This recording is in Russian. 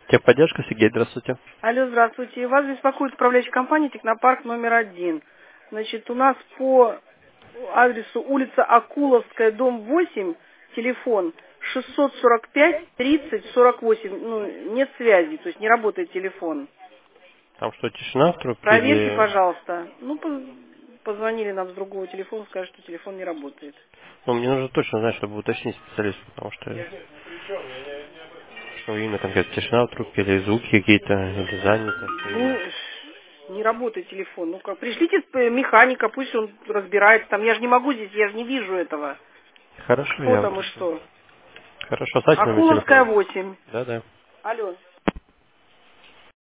Техподдержка, Сергей, здравствуйте. Алло, здравствуйте. Вас беспокоит управляющая компания «Технопарк» номер 1. Значит, у нас по адресу улица Акуловская, дом 8, телефон 645-30-48. Ну, нет связи, то есть не работает телефон. Там что, тишина в трубке Проверьте, или... пожалуйста. Ну, позвонили нам с другого телефона, сказали, что телефон не работает. Ну, мне нужно точно знать, чтобы уточнить специалиста, потому что именно конкретно тишина в трубке, или звуки какие-то, или занято, что Ну, именно. не работает телефон. Ну как, пришлите механика, пусть он разбирается там. Я же не могу здесь, я же не вижу этого. Хорошо, Кто я там и уточню. что. Хорошо, оставьте номер Акуловская, телефона. 8. Да-да. Алло.